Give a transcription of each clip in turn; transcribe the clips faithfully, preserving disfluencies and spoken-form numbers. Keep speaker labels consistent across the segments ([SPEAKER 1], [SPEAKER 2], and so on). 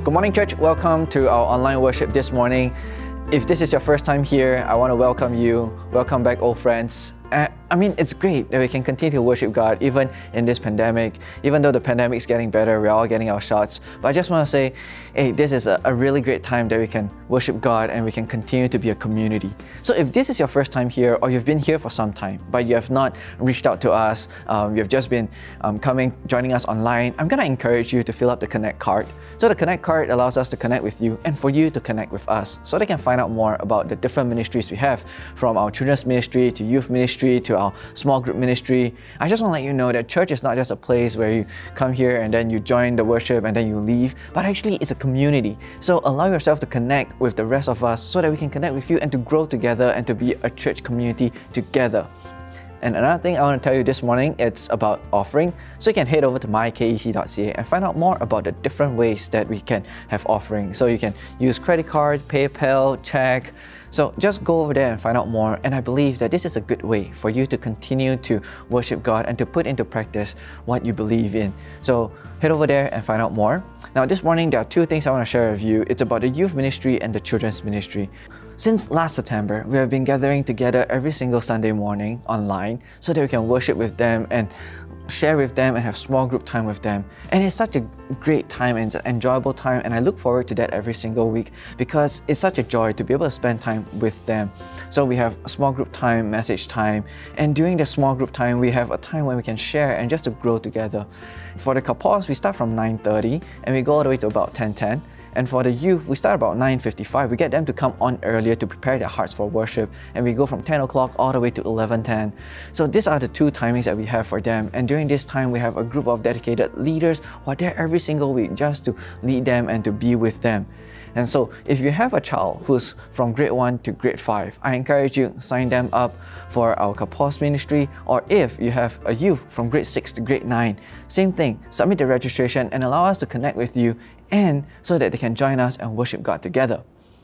[SPEAKER 1] Good morning, church. Welcome to our online worship this morning. If this is your first time here, I want to welcome you. Welcome back, old friends. Uh, I mean, it's great that we can continue to worship God even in this pandemic. Even though the pandemic is getting better, we're all getting our shots. But I just want to say, hey, this is a, a really great time that we can worship God and we can continue to be a community. So if this is your first time here, or you've been here for some time, but you have not reached out to us, um, you've just been um, coming, joining us online, I'm going to encourage you to fill up the Connect card. So the Connect card allows us to connect with you and for you to connect with us, so they can find out more about the different ministries we have, from our children's ministry to youth ministry to our small group ministry. I just want to let you know that church is not just a place where you come here and then you join the worship and then you leave, but actually it's a community. So allow yourself to connect with the rest of us so that we can connect with you and to grow together and to be a church community together. And another thing I want to tell you this morning, it's about offering. So you can head over to my k e c dot c a and find out more about the different ways that we can have offering. So you can use credit card, PayPal, check. So just go over there and find out more. And I believe that this is a good way for you to continue to worship God and to put into practice what you believe in. So head over there and find out more. Now this morning, there are two things I want to share with you. It's about the youth ministry and the children's ministry. Since last September, we have been gathering together every single Sunday morning online so that we can worship with them and share with them and have small group time with them. And it's such a great time and it's an enjoyable time, and I look forward to that every single week because it's such a joy to be able to spend time with them. So we have a small group time, message time, and during the small group time, we have a time when we can share and just to grow together. For the couples, we start from nine thirty and we go all the way to about ten ten. And for the youth, we start about nine fifty-five. We get them to come on earlier to prepare their hearts for worship. And we go from ten o'clock all the way to eleven ten. So these are the two timings that we have for them. And during this time, we have a group of dedicated leaders who are there every single week just to lead them and to be with them. And so if you have a child who's from grade one to grade five, I encourage you to sign them up for our couples ministry. Or if you have a youth from grade six to grade nine, same thing, submit the registration and allow us to connect with you, and so that they can join us and worship God together.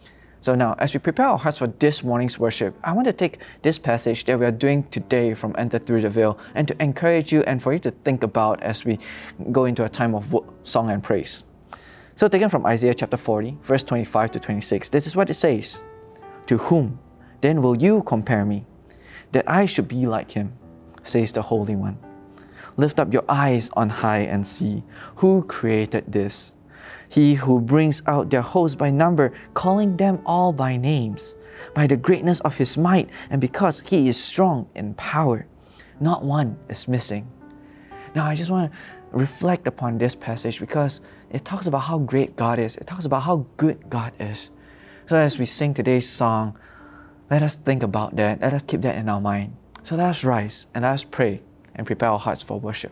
[SPEAKER 1] So now, as we prepare our hearts for this morning's worship, I want to take this passage that we are doing today from Enter Through the Veil and to encourage you and for you to think about as we go into a time of song and praise. So taken from Isaiah chapter forty, verse twenty-five to twenty-six, this is what it says. To whom then will you compare me, that I should be like him, says the Holy One. Lift up your eyes on high and see, who created this? He who brings out their hosts by number, calling them all by names, by the greatness of his might, and because he is strong in power, not one is missing. Now I just want to reflect upon this passage because it talks about how great God is. It talks about how good God is. So as we sing today's song, let us think about that. Let us keep that in our mind. So let us rise and let us pray and prepare our hearts for worship.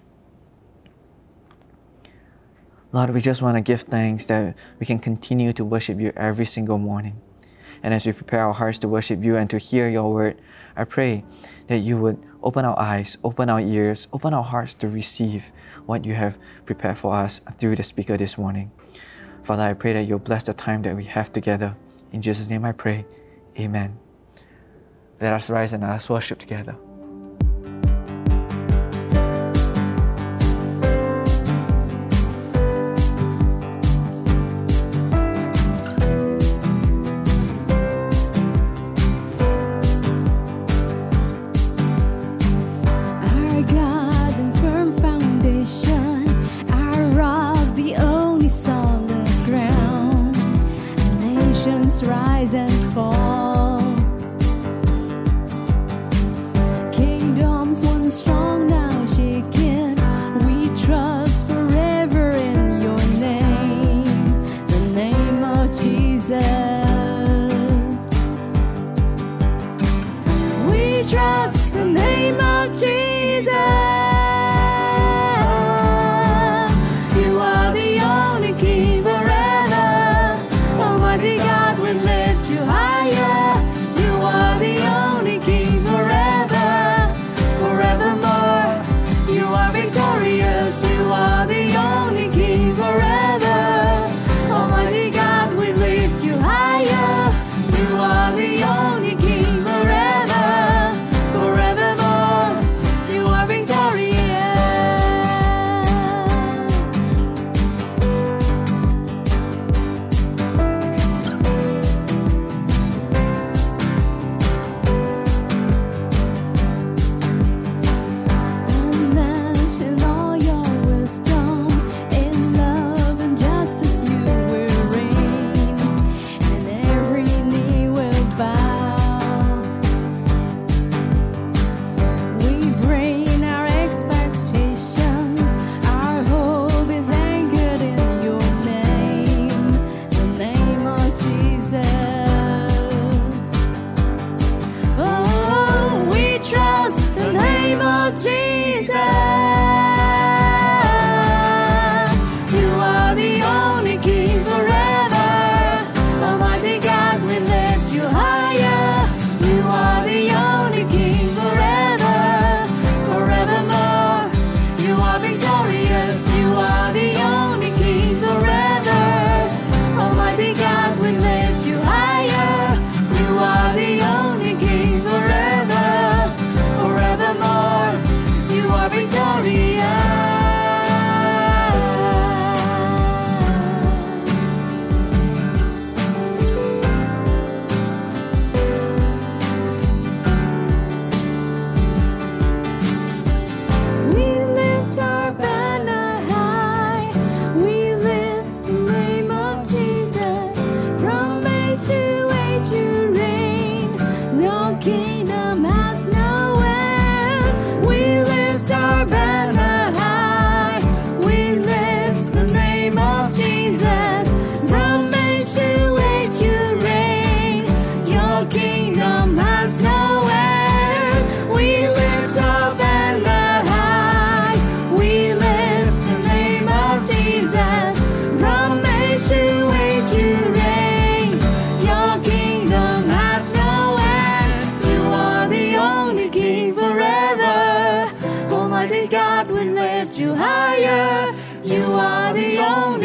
[SPEAKER 1] Lord, we just want to give thanks that we can continue to worship you every single morning. And as we prepare our hearts to worship you and to hear your word, I pray that you would open our eyes, open our ears, open our hearts to receive what you have prepared for us through the speaker this morning. Father, I pray that you'll bless the time that we have together. In Jesus' name I pray, amen. Let us rise and let us worship together.
[SPEAKER 2] Rise and fall. Kingdoms once strong, now shaken. We trust forever in your name, the name of Jesus. We trust the name of Jesus. You are the only King forever. Almighty God, we lift you high.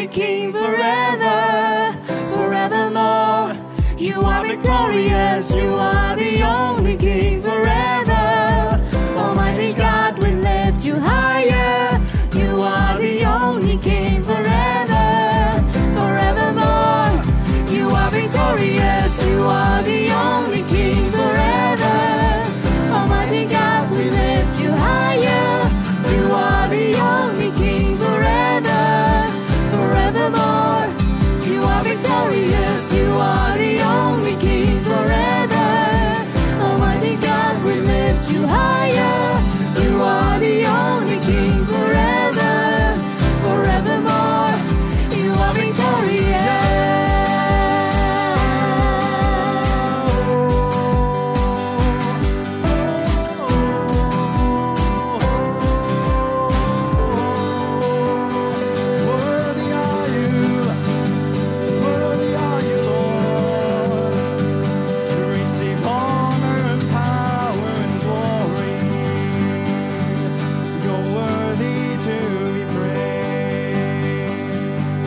[SPEAKER 2] only King forever, forevermore. You are victorious, you are the only King forever. Almighty God, we lift you higher. You are the only King forever, forevermore. You are victorious, you are the only King forever. Almighty God, we lift you higher. You are the only King forever, forevermore. You are victorious, you are the only King forever. Almighty God, we lift you higher. You are the only King forever, forevermore. You are victorious.
[SPEAKER 3] Worthy are you, worthy are you, Lord, to receive honor and power and glory. You're worthy to be praised.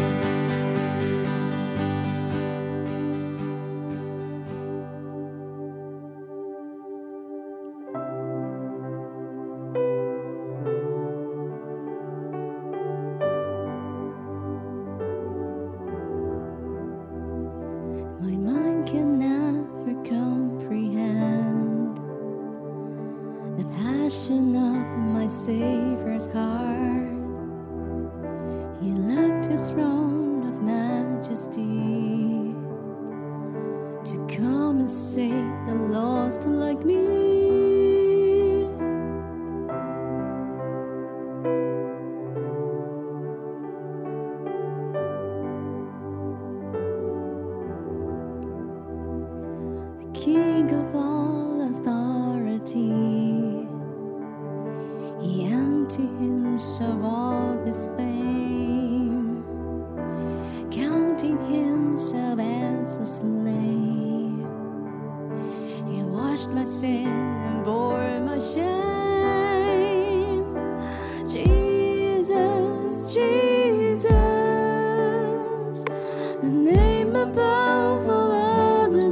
[SPEAKER 2] My mind can never comprehend the passion of my Savior's heart. He left his throne of majesty to come and save the lost like me. King of all authority, he emptied himself of his fame, counting himself as a slave. He washed my sin and bore my shame. Jesus, Jesus, the name above all other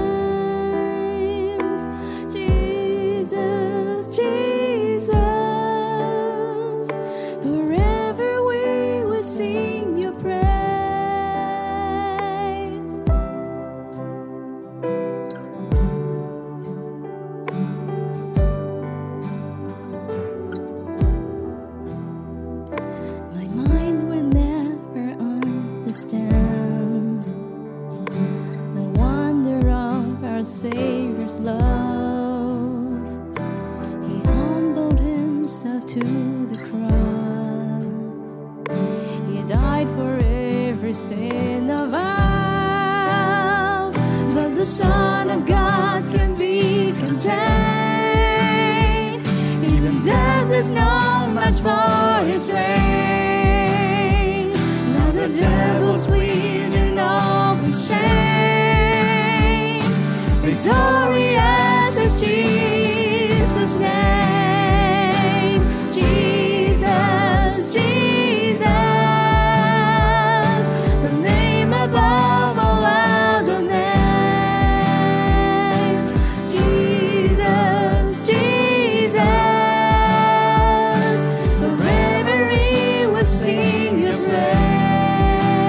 [SPEAKER 2] names. Jesus, Jesus, forever we will sing your praise. My mind will never understand the wonder of our Savior's love. He humbled himself to the cross. He died for every sin of ours. But the Son of God can be contained. Even death is no match for his reign. Now the devil's flees in open shame. Victorious is Jesus' name. Jesus, Jesus, the name above all other names. Jesus, Jesus, forever he will sing your praise.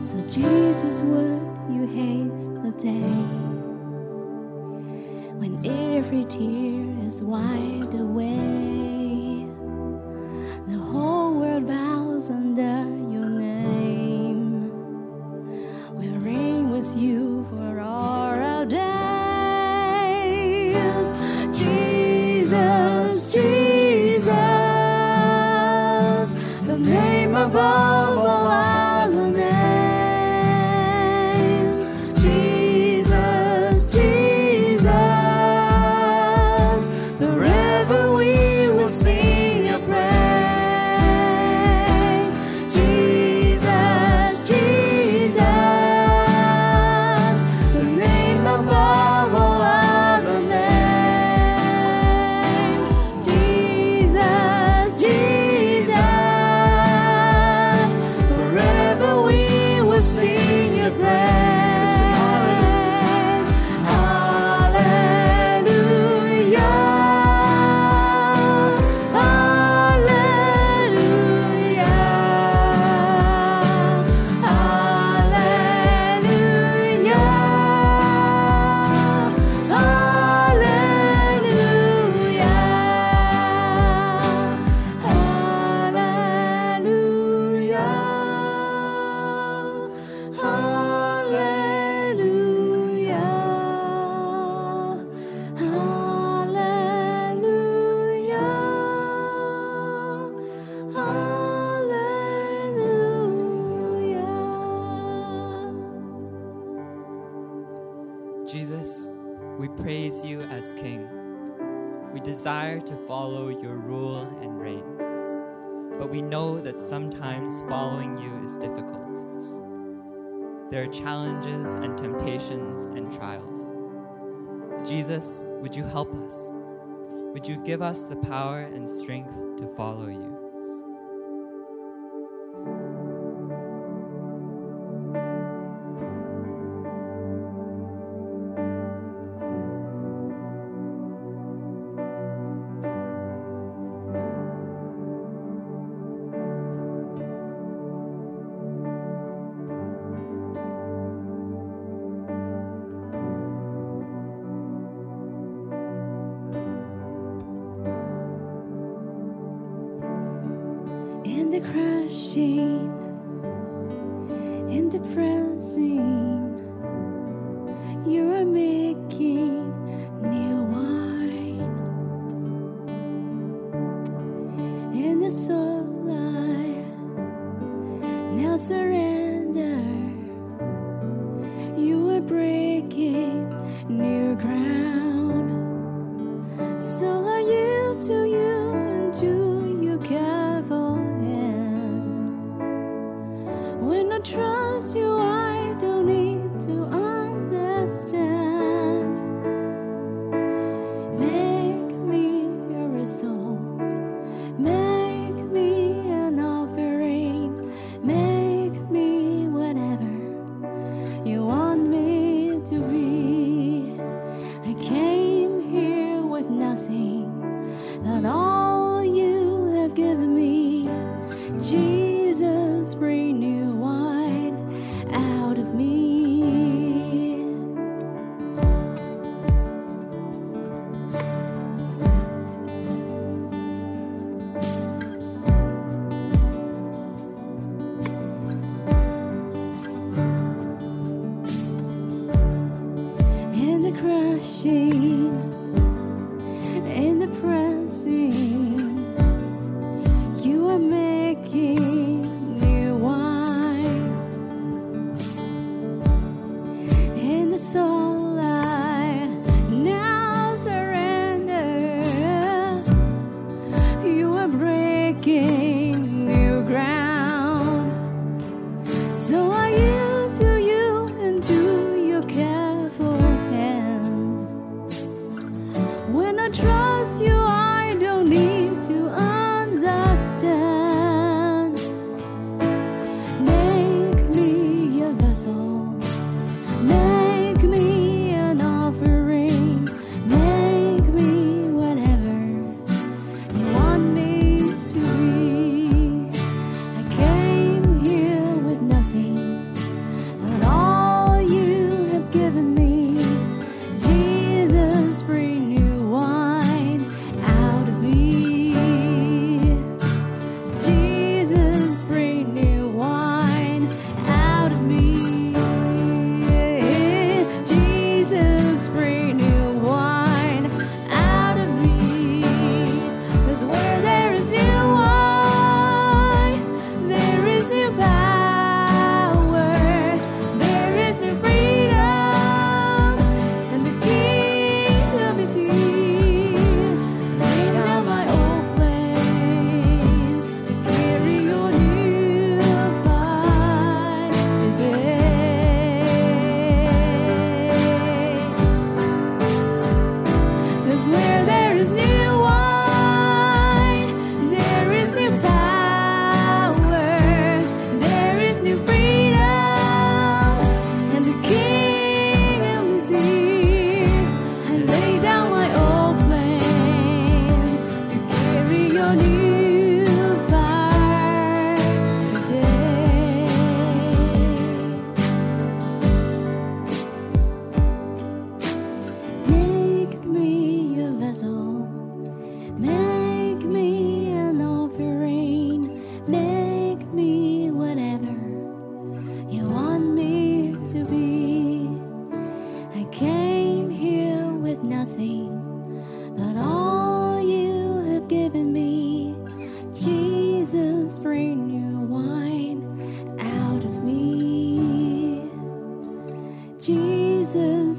[SPEAKER 2] So Jesus, would you haste the day when every tear is wiped away? The whole world bows under your name. We'll reign with you for all our days. Jesus, Jesus, the name above all other names. Jesus, Jesus, forever we will sing your praise. Jesus, Jesus, the name above all other names. Jesus, Jesus, forever we will sing your praise. Hallelujah, hallelujah, hallelujah,
[SPEAKER 4] Jesus, we praise you as King. We desire to follow your rule and reign, but we know that sometimes following you is difficult. There are challenges and temptations and trials. Jesus, would you help us? Would you give us the power and strength to follow you?
[SPEAKER 2] In the crashing, in the pressing, you are making new wine. In the soul I now surrender, you are breaking new ground. So I yield to you and to your careful hand. When I trust you, I don't need to understand. Make me a result, make me an offering, make me whatever you want me to be. I came here with nothing, but all you have given me. Jesus, bring new wine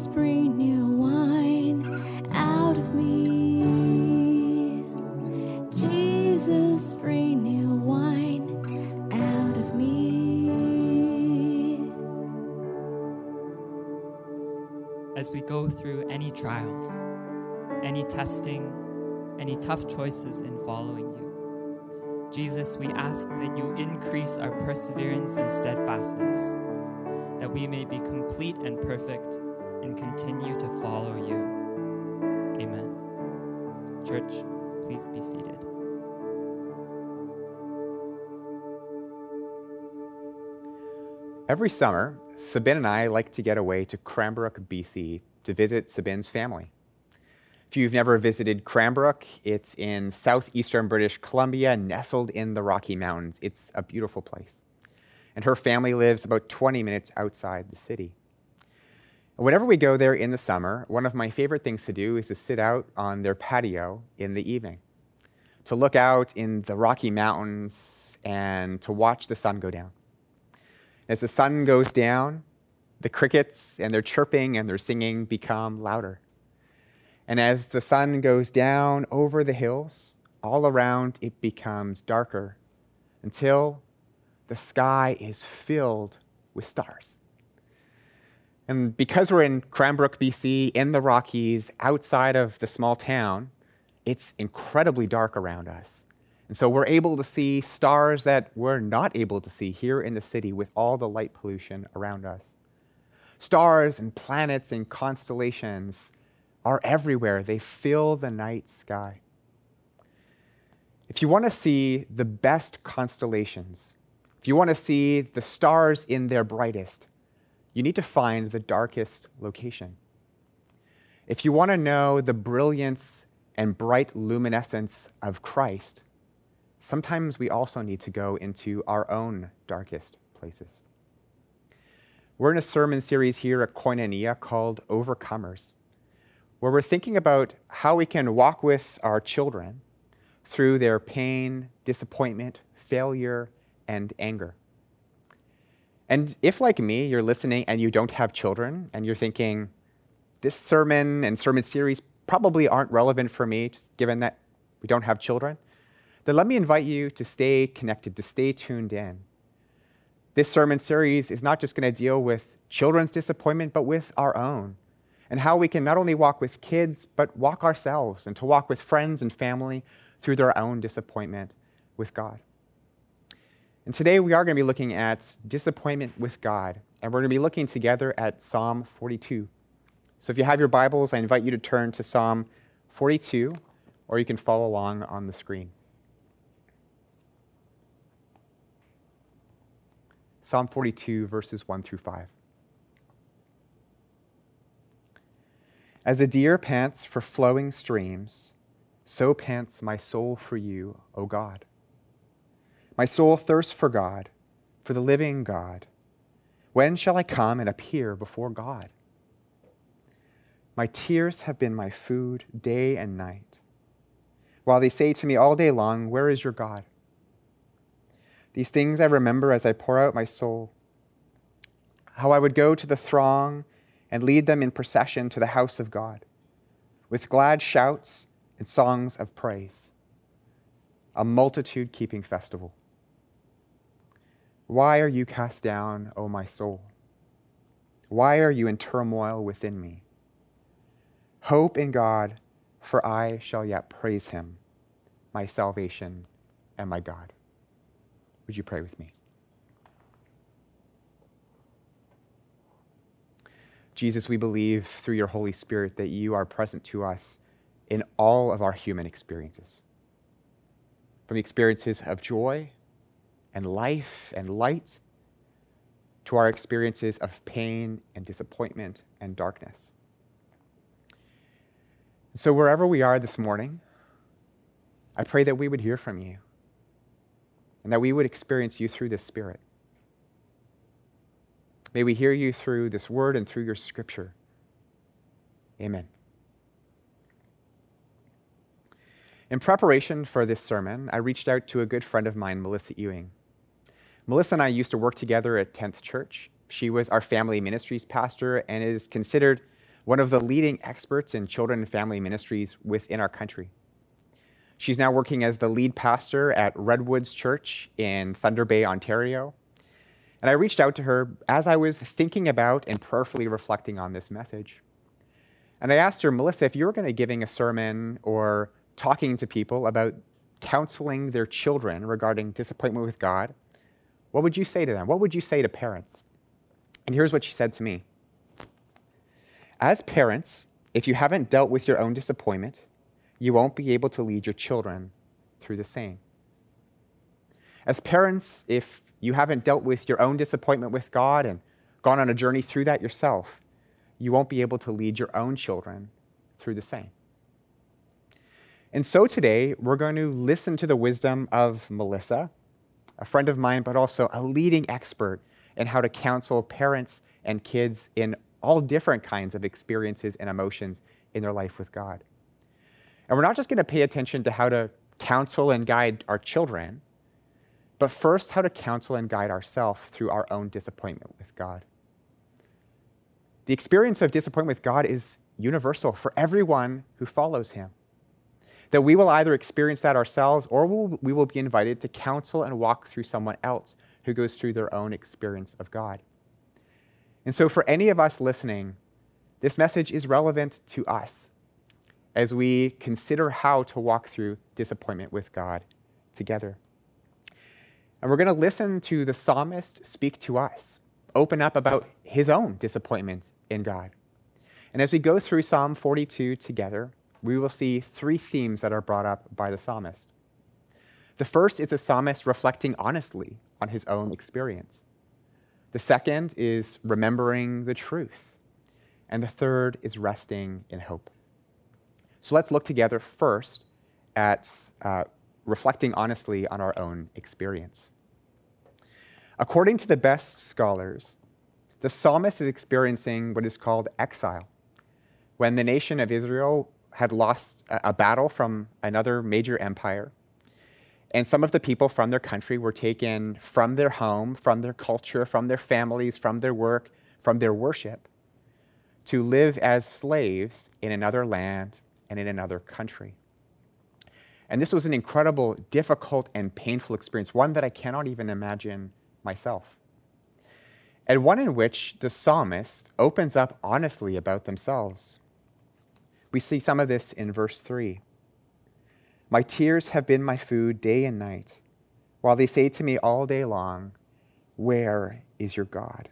[SPEAKER 2] Jesus, bring new wine out of me. Jesus, bring new wine out of me.
[SPEAKER 4] As we go through any trials, any testing, any tough choices in following you, Jesus, we ask that you increase our perseverance and steadfastness, that we may be complete and perfect and continue to follow you. Amen. Church, please be seated.
[SPEAKER 5] Every summer, Sabine and I like to get away to Cranbrook, B C to visit Sabine's family. If you've never visited Cranbrook, it's in southeastern British Columbia, nestled in the Rocky Mountains. It's a beautiful place. And her family lives about twenty minutes outside the city. And whenever we go there in the summer, one of my favorite things to do is to sit out on their patio in the evening, to look out in the Rocky Mountains and to watch the sun go down. As the sun goes down, the crickets and their chirping and their singing become louder. And as the sun goes down over the hills, all around it becomes darker until the sky is filled with stars. And because we're in Cranbrook, B C, in the Rockies, outside of the small town, it's incredibly dark around us. And so we're able to see stars that we're not able to see here in the city with all the light pollution around us. Stars and planets and constellations are everywhere. They fill the night sky. If you want to see the best constellations, if you want to see the stars in their brightest, you need to find the darkest location. If you want to know the brilliance and bright luminescence of Christ, sometimes we also need to go into our own darkest places. We're in a sermon series here at Koinonia called Overcomers, where we're thinking about how we can walk with our children through their pain, disappointment, failure, and anger. And if, like me, you're listening and you don't have children, and you're thinking, this sermon and sermon series probably aren't relevant for me, just given that we don't have children, then let me invite you to stay connected, to stay tuned in. This sermon series is not just going to deal with children's disappointment, but with our own, and how we can not only walk with kids, but walk ourselves, and to walk with friends and family through their own disappointment with God. And today we are going to be looking at disappointment with God, and we're going to be looking together at Psalm forty-two. So if you have your Bibles, I invite you to turn to Psalm forty-two, or you can follow along on the screen. Psalm forty-two, verses one through five. As a deer pants for flowing streams, so pants my soul for you, O God. My soul thirsts for God, for the living God. When shall I come and appear before God? My tears have been my food day and night, while they say to me all day long, where is your God? These things I remember as I pour out my soul, how I would go to the throng and lead them in procession to the house of God, with glad shouts and songs of praise, a multitude-keeping festival. Why are you cast down, O my soul? Why are you in turmoil within me? Hope in God, for I shall yet praise him, my salvation and my God. Would you pray with me? Jesus, we believe through your Holy Spirit that you are present to us in all of our human experiences. From the experiences of joy and life and light to our experiences of pain and disappointment and darkness. So wherever we are this morning, I pray that we would hear from you and that we would experience you through this Spirit. May we hear you through this word and through your scripture. Amen. In preparation for this sermon, I reached out to a good friend of mine, Melissa Ewing. Melissa and I used to work together at tenth Church. She was our family ministries pastor and is considered one of the leading experts in children and family ministries within our country. She's now working as the lead pastor at Redwoods Church in Thunder Bay, Ontario. And I reached out to her as I was thinking about and prayerfully reflecting on this message. And I asked her, Melissa, if you were going to giving a sermon or talking to people about counseling their children regarding disappointment with God, what would you say to them? What would you say to parents? And here's what she said to me. As parents, if you haven't dealt with your own disappointment, you won't be able to lead your children through the same. As parents, if you haven't dealt with your own disappointment with God and gone on a journey through that yourself, you won't be able to lead your own children through the same. And so today, we're going to listen to the wisdom of Melissa, a friend of mine, but also a leading expert in how to counsel parents and kids in all different kinds of experiences and emotions in their life with God. And we're not just going to pay attention to how to counsel and guide our children, but first how to counsel and guide ourselves through our own disappointment with God. The experience of disappointment with God is universal for everyone who follows him. That we will either experience that ourselves or we'll, we will be invited to counsel and walk through someone else who goes through their own experience of God. And so for any of us listening, this message is relevant to us as we consider how to walk through disappointment with God together. And we're going to listen to the psalmist speak to us, open up about his own disappointment in God. And as we go through Psalm forty-two together, we will see three themes that are brought up by the psalmist. The first is the psalmist reflecting honestly on his own experience. The second is remembering the truth. And the third is resting in hope. So let's look together first at uh, reflecting honestly on our own experience. According to the best scholars, the psalmist is experiencing what is called exile, when the nation of Israel had lost a battle from another major empire, and some of the people from their country were taken from their home, from their culture, from their families, from their work, from their worship, to live as slaves in another land and in another country. And this was an incredible, difficult, and painful experience, one that I cannot even imagine myself. And one in which the psalmist opens up honestly about themselves. We see some of this in verse three. My tears have been my food day and night, while they say to me all day long, where is your God?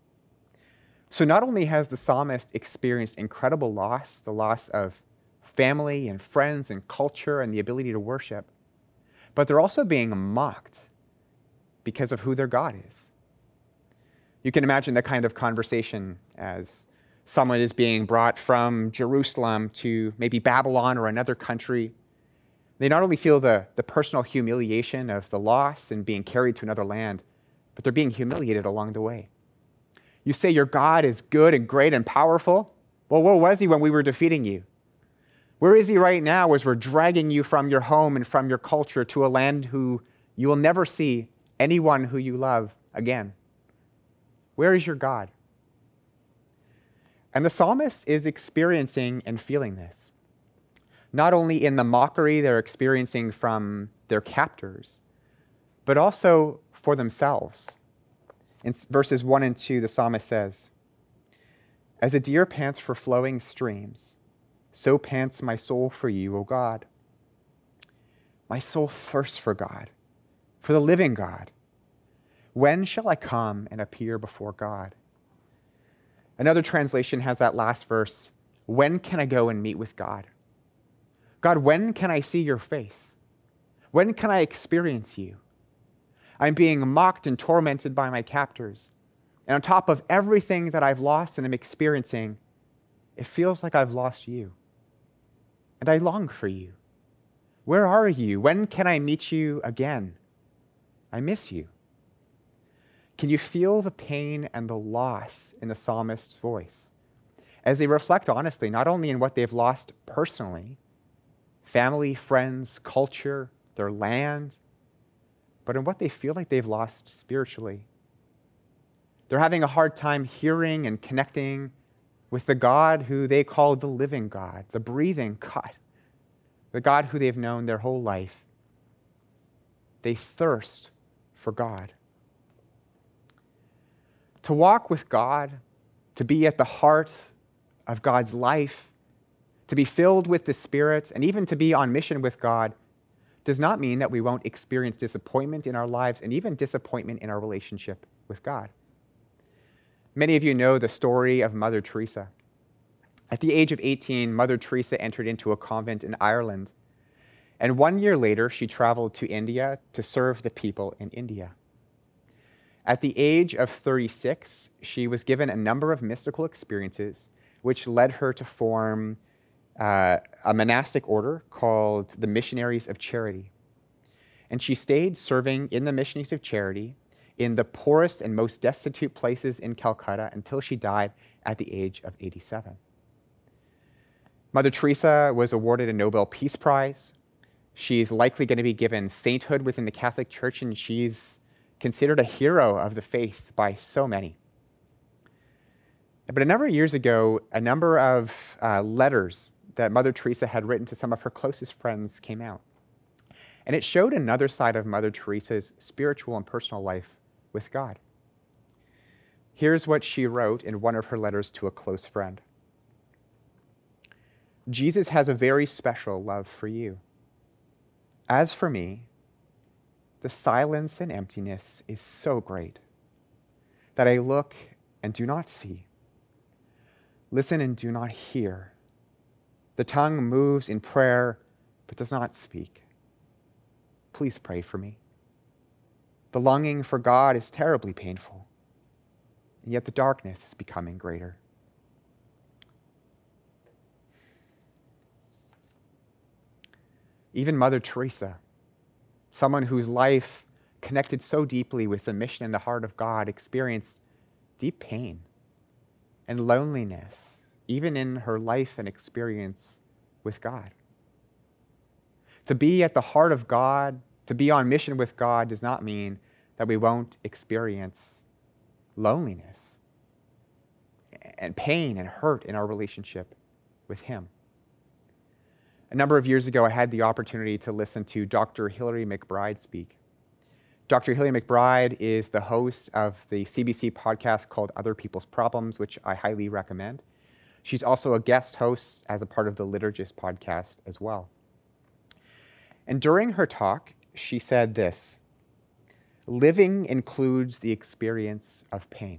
[SPEAKER 5] So not only has the psalmist experienced incredible loss, the loss of family and friends and culture and the ability to worship, but they're also being mocked because of who their God is. You can imagine the kind of conversation as someone is being brought from Jerusalem to maybe Babylon or another country. They not only feel the, the personal humiliation of the loss and being carried to another land, but they're being humiliated along the way. You say your God is good and great and powerful. Well, where was he when we were defeating you? Where is he right now as we're dragging you from your home and from your culture to a land who you will never see anyone who you love again? Where is your God? And the psalmist is experiencing and feeling this, not only in the mockery they're experiencing from their captors, but also for themselves. In verses one and two, the psalmist says, as a deer pants for flowing streams, so pants my soul for you, O God. My soul thirsts for God, for the living God. When shall I come and appear before God? Another translation has that last verse, when can I go and meet with God? God, when can I see your face? When can I experience you? I'm being mocked and tormented by my captors. And on top of everything that I've lost and am experiencing, it feels like I've lost you. And I long for you. Where are you? When can I meet you again? I miss you. Can you feel the pain and the loss in the psalmist's voice as they reflect honestly, not only in what they've lost personally, family, friends, culture, their land, but in what they feel like they've lost spiritually? They're having a hard time hearing and connecting with the God who they call the living God, the breathing God, the God who they've known their whole life. They thirst for God. To walk with God, to be at the heart of God's life, to be filled with the Spirit, and even to be on mission with God, does not mean that we won't experience disappointment in our lives and even disappointment in our relationship with God. Many of you know the story of Mother Teresa. At the age of eighteen, Mother Teresa entered into a convent in Ireland, and one year later, she traveled to India to serve the people in India. At the age of thirty-six, she was given a number of mystical experiences, which led her to form uh, a monastic order called the Missionaries of Charity. And she stayed serving in the Missionaries of Charity in the poorest and most destitute places in Calcutta until she died at the age of eighty-seven. Mother Teresa was awarded a Nobel Peace Prize. She's likely going to be given sainthood within the Catholic Church, and she's considered a hero of the faith by so many. But a number of years ago, a number of uh, letters that Mother Teresa had written to some of her closest friends came out. And it showed another side of Mother Teresa's spiritual and personal life with God. Here's what she wrote in one of her letters to a close friend. Jesus has a very special love for you. As for me, the silence and emptiness is so great that I look and do not see, listen and do not hear. The tongue moves in prayer but does not speak. Please pray for me. The longing for God is terribly painful, and yet the darkness is becoming greater. Even Mother Teresa, someone whose life connected so deeply with the mission and the heart of God, experienced deep pain and loneliness, even in her life and experience with God. To be at the heart of God, to be on mission with God, does not mean that we won't experience loneliness and pain and hurt in our relationship with Him. A number of years ago, I had the opportunity to listen to Doctor Hilary McBride speak. Doctor Hilary McBride is the host of the C B C podcast called Other People's Problems, which I highly recommend. She's also a guest host as a part of the Liturgist podcast as well. And during her talk, she said this: living includes the experience of pain.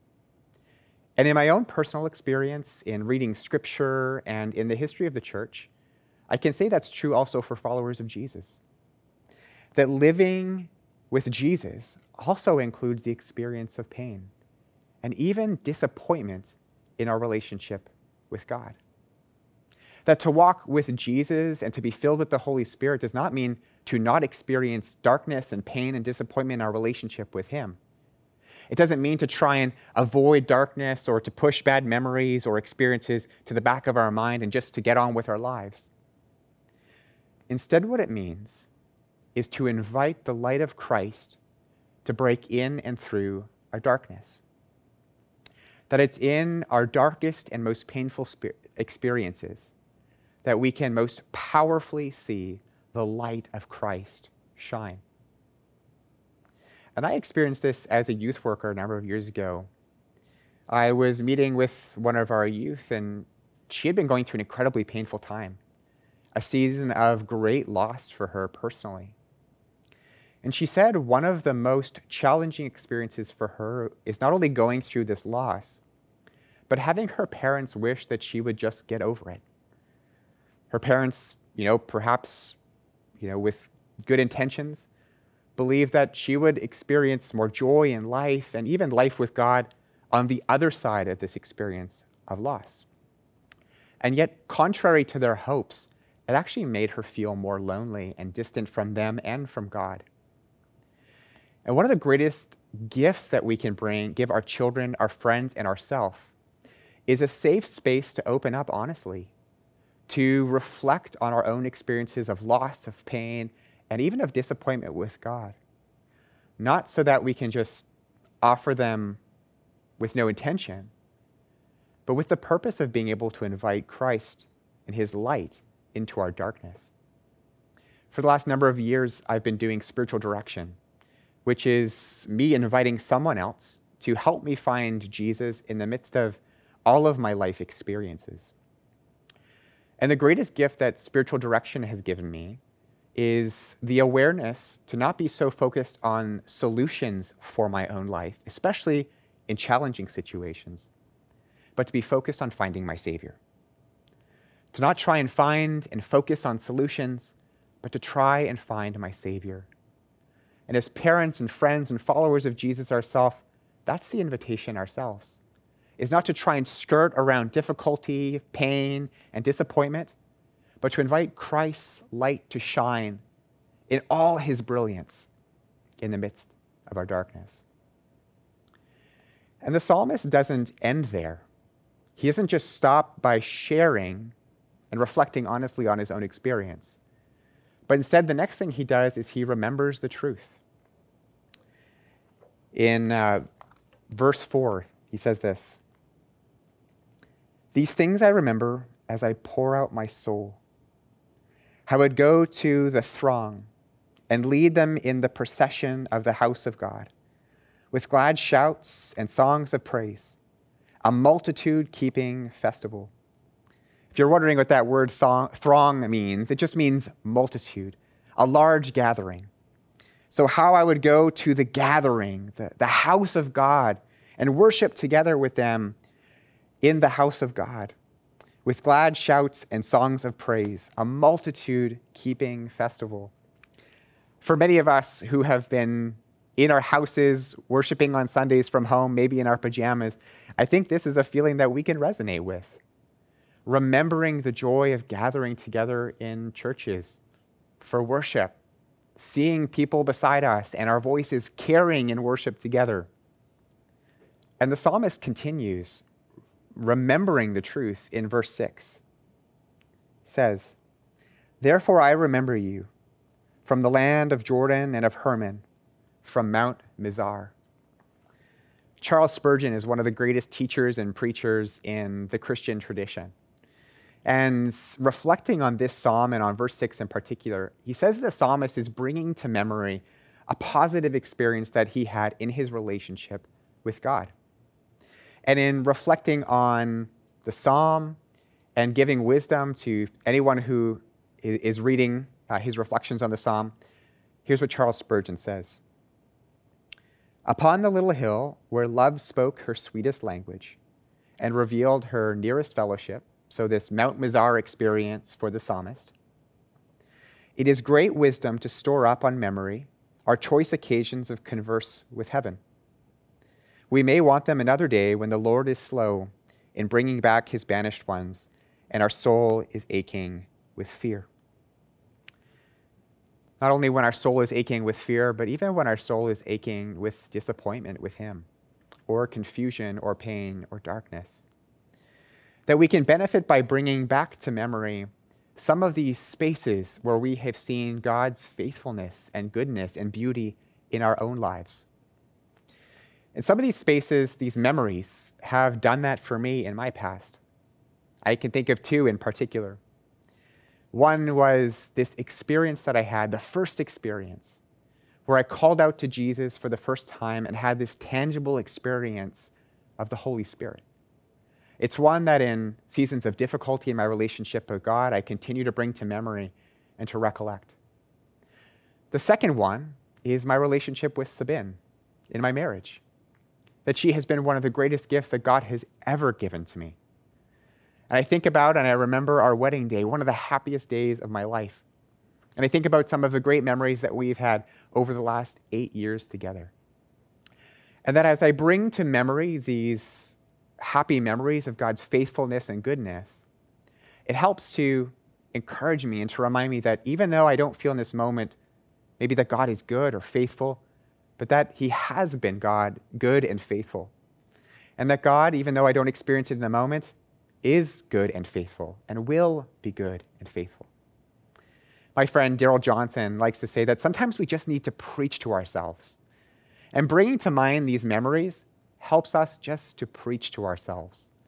[SPEAKER 5] And in my own personal experience in reading scripture and in the history of the church, I can say that's true also for followers of Jesus. That living with Jesus also includes the experience of pain and even disappointment in our relationship with God. That to walk with Jesus and to be filled with the Holy Spirit does not mean to not experience darkness and pain and disappointment in our relationship with Him. It doesn't mean to try and avoid darkness or to push bad memories or experiences to the back of our mind and just to get on with our lives. Instead, what it means is to invite the light of Christ to break in and through our darkness. That it's in our darkest and most painful experiences that we can most powerfully see the light of Christ shine. And I experienced this as a youth worker a number of years ago. I was meeting with one of our youth, and she had been going through an incredibly painful time, a season of great loss for her personally. And she said one of the most challenging experiences for her is not only going through this loss, but having her parents wish that she would just get over it. Her parents, you know, perhaps, you know, with good intentions, believed that she would experience more joy in life and even life with God on the other side of this experience of loss. And yet, contrary to their hopes, it actually made her feel more lonely and distant from them and from God. And one of the greatest gifts that we can bring, give our children, our friends, and ourselves is a safe space to open up honestly, to reflect on our own experiences of loss, of pain, and even of disappointment with God. Not so that we can just offer them with no intention, but but with the purpose of being able to invite Christ and his light into our darkness. For the last number of years, I've been doing spiritual direction, which is me inviting someone else to help me find Jesus in the midst of all of my life experiences. And the greatest gift that spiritual direction has given me is the awareness to not be so focused on solutions for my own life, especially in challenging situations, but to be focused on finding my Savior. To not try and find and focus on solutions, but to try and find my Savior. And as parents and friends and followers of Jesus ourselves, that's the invitation ourselves, is not to try and skirt around difficulty, pain, and disappointment, but to invite Christ's light to shine in all his brilliance in the midst of our darkness. And the psalmist doesn't end there. He doesn't just stop by sharing and reflecting honestly on his own experience. But instead, the next thing he does is he remembers the truth. In uh, verse four, he says this, "These things I remember as I pour out my soul. I would go to the throng and lead them in the procession of the house of God, with glad shouts and songs of praise, a multitude keeping festival." If you're wondering what that word throng means, it just means multitude, a large gathering. So how I would go to the gathering, the, the house of God, and worship together with them in the house of God, with glad shouts and songs of praise, a multitude keeping festival. For many of us who have been in our houses, worshiping on Sundays from home, maybe in our pajamas, I think this is a feeling that we can resonate with. Remembering the joy of gathering together in churches for worship, seeing people beside us and our voices carrying in worship together. And the psalmist continues, remembering the truth in verse six. He says, "Therefore I remember you from the land of Jordan and of Hermon, from Mount Mizar." Charles Spurgeon is one of the greatest teachers and preachers in the Christian tradition. And reflecting on this psalm and on verse six in particular, he says the psalmist is bringing to memory a positive experience that he had in his relationship with God. And in reflecting on the psalm and giving wisdom to anyone who is reading uh, his reflections on the psalm, here's what Charles Spurgeon says. "Upon the little hill where love spoke her sweetest language and revealed her nearest fellowship," so this Mount Mizar experience for the psalmist, "it is great wisdom to store up on memory our choice occasions of converse with heaven. We may want them another day when the Lord is slow in bringing back his banished ones and our soul is aching with fear." Not only when our soul is aching with fear, but even when our soul is aching with disappointment with him, or confusion or pain or darkness. That we can benefit by bringing back to memory some of these spaces where we have seen God's faithfulness and goodness and beauty in our own lives. And some of these spaces, these memories, have done that for me in my past. I can think of two in particular. One was this experience that I had, the first experience, where I called out to Jesus for the first time and had this tangible experience of the Holy Spirit. It's one that in seasons of difficulty in my relationship with God, I continue to bring to memory and to recollect. The second one is my relationship with Sabine in my marriage, that she has been one of the greatest gifts that God has ever given to me. And I think about and I remember our wedding day, one of the happiest days of my life. And I think about some of the great memories that we've had over the last eight years together. And that as I bring to memory these happy memories of God's faithfulness and goodness, it helps to encourage me and to remind me that even though I don't feel in this moment maybe that God is good or faithful, but that he has been God, good and faithful. And that God, even though I don't experience it in the moment, is good and faithful and will be good and faithful. My friend Daryl Johnson likes to say that sometimes we just need to preach to ourselves. And bringing to mind these memories helps us just to preach to ourselves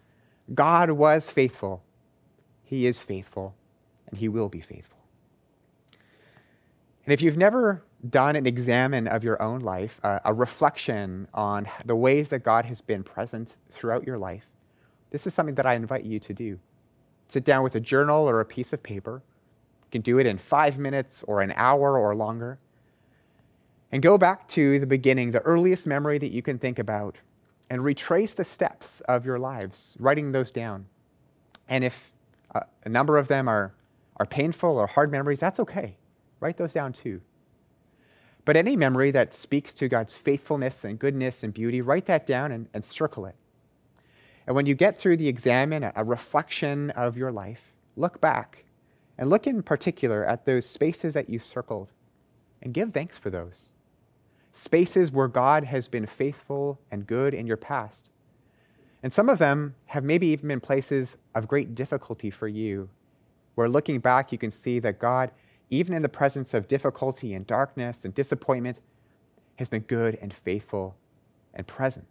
[SPEAKER 5] God was faithful. He is faithful, and he will be faithful. And if you've never done an examine of your own life, uh, a reflection on the ways that God has been present throughout your life, this is something that I invite you to do. Sit down with a journal or a piece of paper. You can do it in five minutes or an hour or longer. And go back to the beginning, the earliest memory that you can think about, and retrace the steps of your lives, writing those down. And if uh, a number of them are, are painful or hard memories, that's okay. Write those down too. But any memory that speaks to God's faithfulness and goodness and beauty, write that down and, and circle it. And when you get through the examine, a, a reflection of your life, look back and look in particular at those spaces that you circled and give thanks for those. Spaces where God has been faithful and good in your past. And some of them have maybe even been places of great difficulty for you, where looking back you can see that God, even in the presence of difficulty and darkness and disappointment, has been good and faithful and present.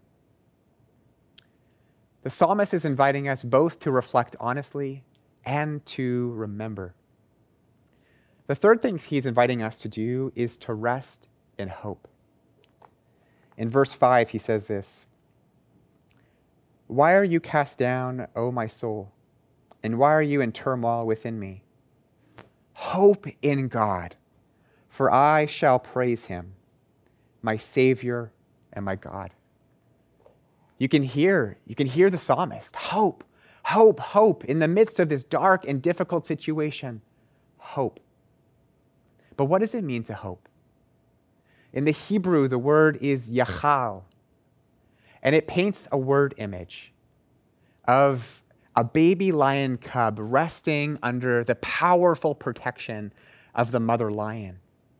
[SPEAKER 5] The psalmist is inviting us both to reflect honestly and to remember. The third thing he's inviting us to do is to rest in hope. In verse five, he says this, "Why are you cast down, O my soul? And why are you in turmoil within me? Hope in God, for I shall praise him, my Savior and my God." You can hear, you can hear the psalmist. Hope, hope, hope. In the midst of this dark and difficult situation, hope. But what does it mean to hope? In the Hebrew, the word is yachal, and it paints a word image of a baby lion cub resting under the powerful protection of the mother lion.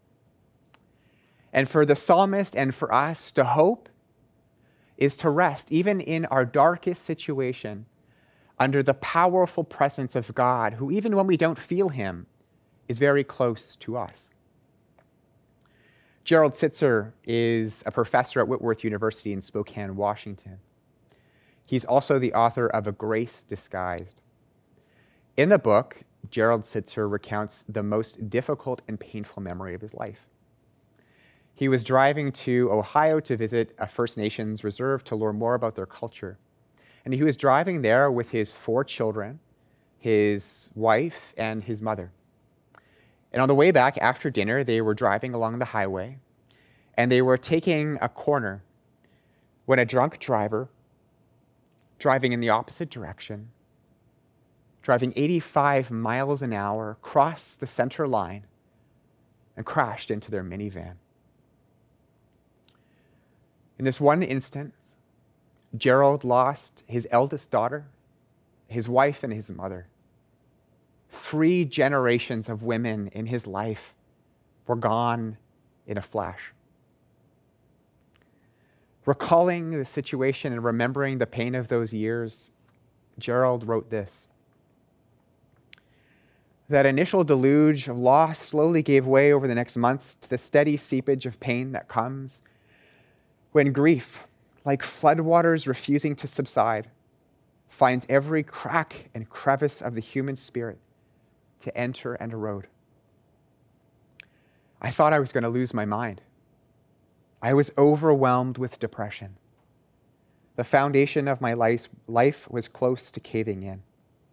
[SPEAKER 5] And for the psalmist and for us, to hope is to rest, even in our darkest situation, under the powerful presence of God, who even when we don't feel him, is very close to us. Gerald Sitzer is a professor at Whitworth University in Spokane, Washington. He's also the author of A Grace Disguised. In the book, Gerald Sitzer recounts the most difficult and painful memory of his life. He was driving to Ohio to visit a First Nations reserve to learn more about their culture. And he was driving there with his four children, his wife, and his mother. And on the way back after dinner, they were driving along the highway, and they were taking a corner when a drunk driver, driving in the opposite direction, driving eighty-five miles an hour, crossed the center line and crashed into their minivan. In this one instance, Gerald lost his eldest daughter, his wife, and his mother. Three generations of women in his life were gone in a flash. Recalling the situation and remembering the pain of those years, Gerald wrote this: "That initial deluge of loss slowly gave way over the next months to the steady seepage of pain that comes when grief, like floodwaters refusing to subside, finds every crack and crevice of the human spirit to enter and erode. I thought I was going to lose my mind. I was overwhelmed with depression. The foundation of my life, life was close to caving in."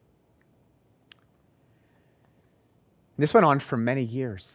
[SPEAKER 5] This went on for many years.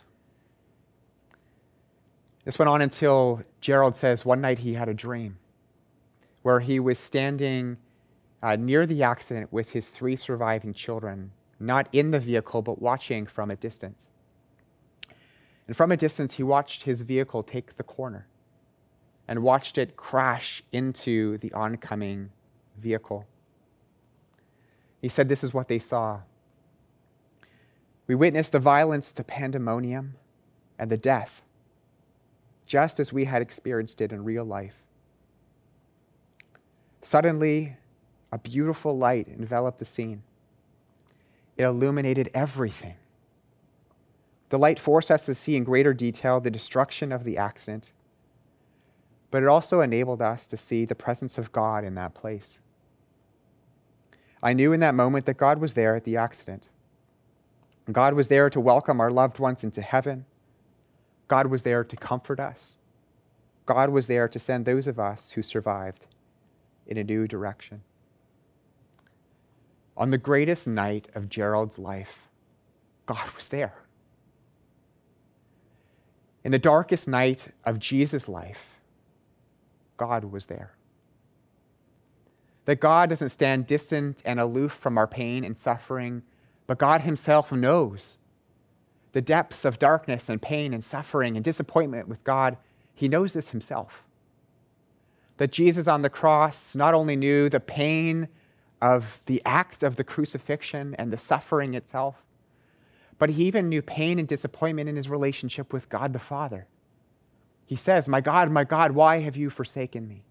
[SPEAKER 5] This went on until Gerald says one night he had a dream where he was standing uh, near the accident with his three surviving children, not in the vehicle, but watching from a distance. And from a distance, he watched his vehicle take the corner and watched it crash into the oncoming vehicle. He said this is what they saw. "We witnessed the violence, the pandemonium, and the death, just as we had experienced it in real life. Suddenly, a beautiful light enveloped the scene. It illuminated everything. The light forced us to see in greater detail the destruction of the accident, but it also enabled us to see the presence of God in that place. I knew in that moment that God was there at the accident. God was there to welcome our loved ones into heaven. God was there to comfort us. God was there to send those of us who survived in a new direction. On the greatest night of Gerald's life, God was there. In the darkest night of Jesus' life, God was there. That God doesn't stand distant and aloof from our pain and suffering, but God himself knows the depths of darkness and pain and suffering and disappointment with God. He knows this himself. That Jesus on the cross not only knew the pain of the act of the crucifixion and the suffering itself, but he even knew pain and disappointment in his relationship with God the Father. He says, "My God, my God, why have you forsaken me?"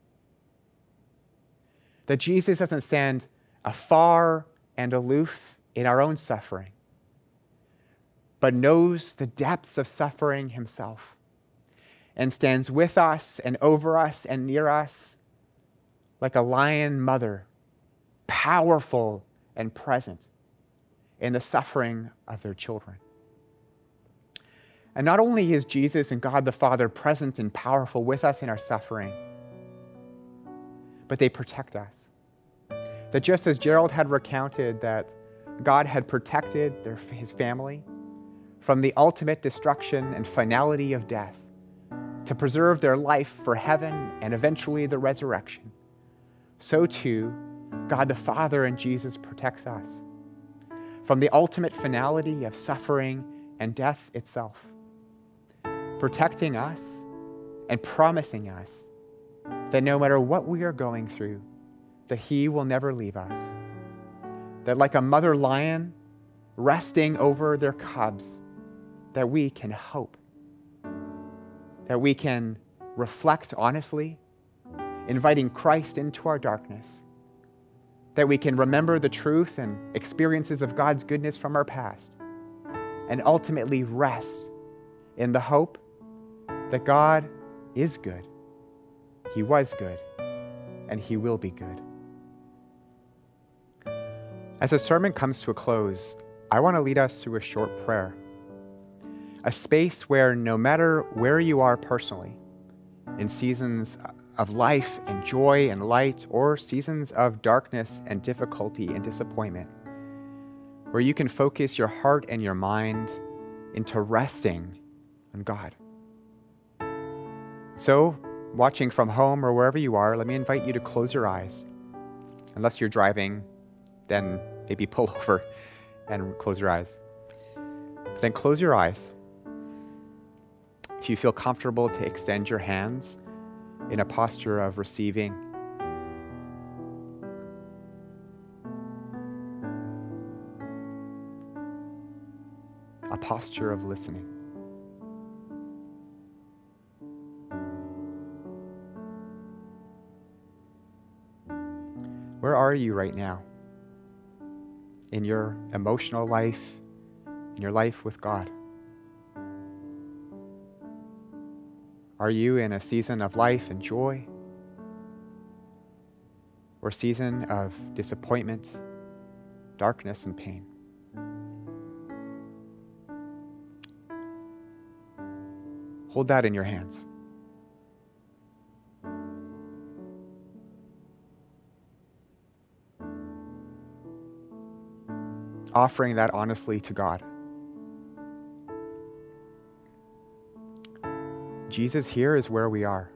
[SPEAKER 5] That Jesus doesn't stand afar and aloof in our own suffering, but knows the depths of suffering himself and stands with us and over us and near us like a lion mother, powerful and present in the suffering of their children. And not only is Jesus and God the Father present and powerful with us in our suffering, but they protect us. That just as Gerald had recounted that God had protected their, his family from the ultimate destruction and finality of death to preserve their life for heaven and eventually the resurrection, so too God the Father and Jesus protects us from the ultimate finality of suffering and death itself, protecting us and promising us that no matter what we are going through, that he will never leave us. That like a mother lion resting over their cubs, that we can hope, that we can reflect honestly, inviting Christ into our darkness, that we can remember the truth and experiences of God's goodness from our past, and ultimately rest in the hope that God is good. He was good, and he will be good. As the sermon comes to a close, I want to lead us through a short prayer, a space where no matter where you are personally, in seasons of life and joy and light, or seasons of darkness and difficulty and disappointment, where you can focus your heart and your mind into resting on God. So, watching from home or wherever you are, let me invite you to close your eyes. Unless you're driving, then maybe pull over and close your eyes. Then close your eyes. If you feel comfortable to extend your hands in a posture of receiving. A posture of listening. Where are you right now? In your emotional life, in your life with God? Are you in a season of life and joy? Or a season of disappointment, darkness, and pain? Hold that in your hands. Offering that honestly to God. Jesus, here is where we are.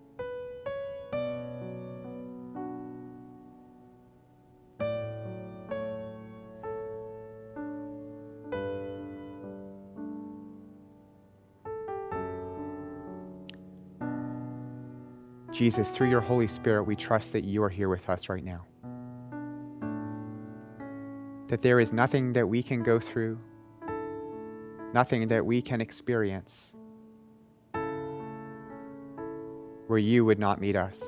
[SPEAKER 5] Jesus, through your Holy Spirit, we trust that you are here with us right now. That there is nothing that we can go through, nothing that we can experience where you would not meet us,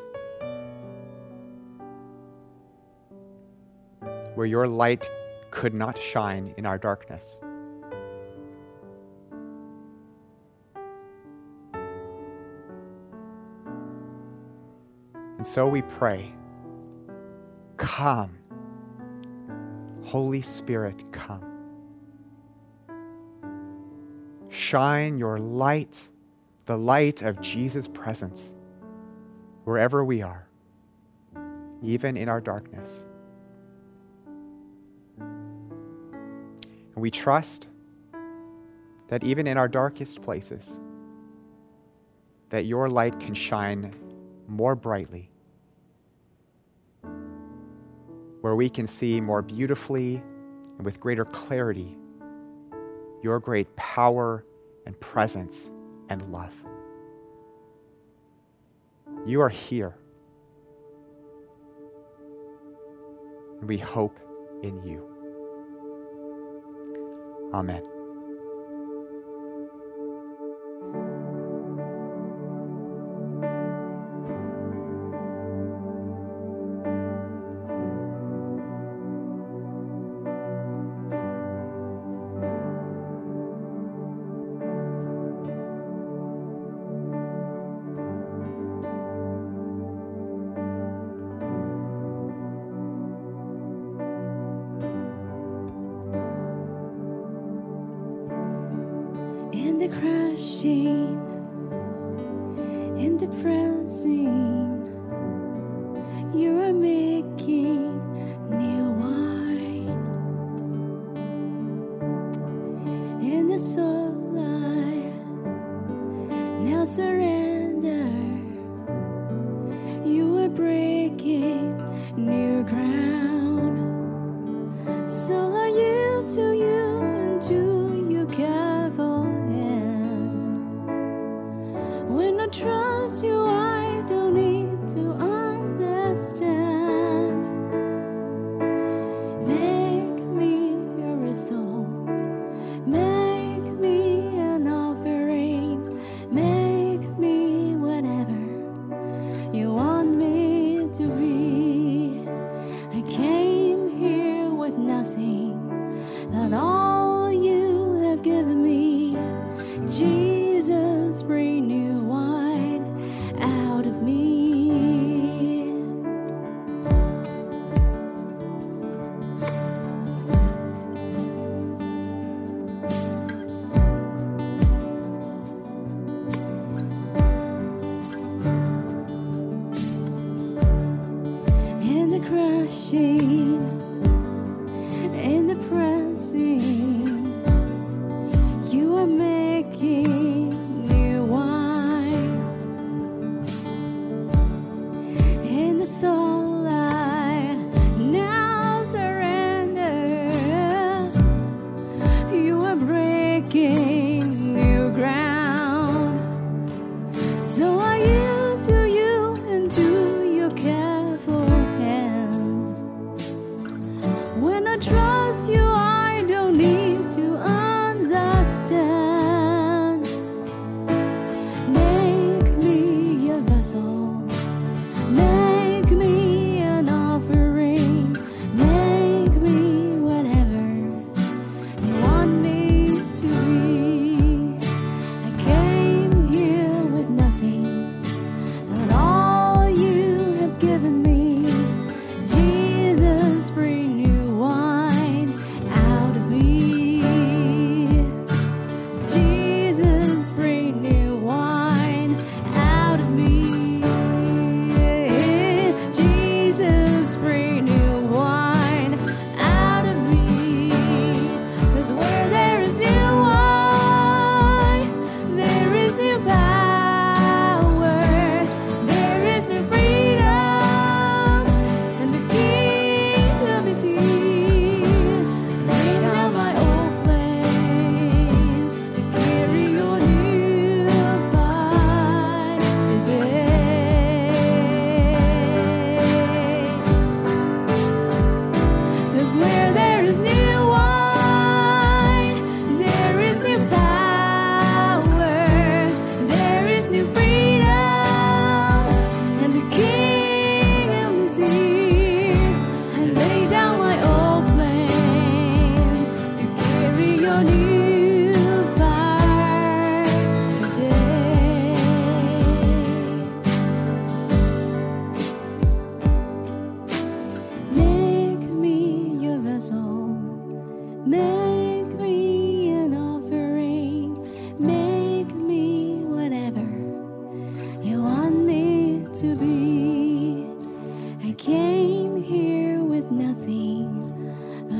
[SPEAKER 5] where your light could not shine in our darkness. And so we pray, come, Holy Spirit, come. Shine your light, the light of Jesus' presence, wherever we are, even in our darkness. And we trust that even in our darkest places, that your light can shine more brightly, where we can see more beautifully and with greater clarity your great power and presence and love. You are here, and we hope in you. Amen.
[SPEAKER 2] In the crashing, in the pressing, you are making new wine. In the soul I now surrender, you are breaking new ground. So I yield to you and to your careful hand. When I trust you, I don't need to understand. Make me your song, make me an offering, make me whatever you want me to be. I came here with nothing, but all you have given me. Jesus, bring new wine out of me. In the crashing, in the pressing, you are making new wine. In the soul I now surrender, you are breaking new ground. So I yield to you and to your careful hand.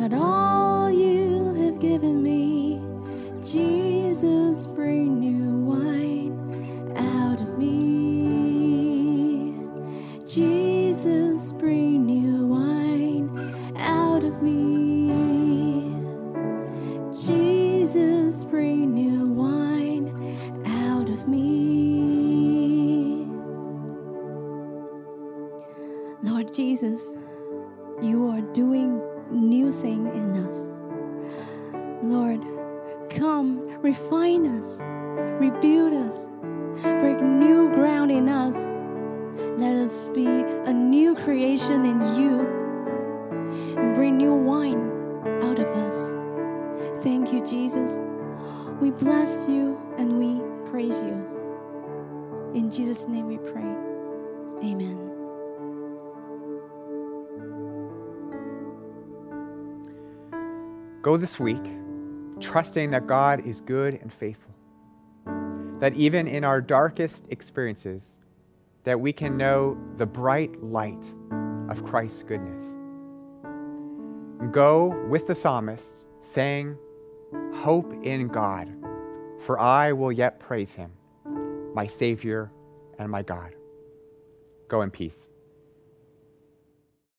[SPEAKER 2] Not all you have given me, Jesus, bring new wine out of me. Jesus, bring new wine out of me. Jesus, bring new wine out of me. Lord Jesus, you are doing new thing in us. Lord, come, refine us, rebuild us, break new ground in us. Let us be a new creation in you, and bring new wine out of us. Thank you, Jesus. We bless you and we praise you. In Jesus' name we pray. Amen.
[SPEAKER 5] Go this week trusting that God is good and faithful, that even in our darkest experiences, that we can know the bright light of Christ's goodness. Go with the psalmist, saying, "Hope in God, for I will yet praise him, my Savior and my God." Go in peace.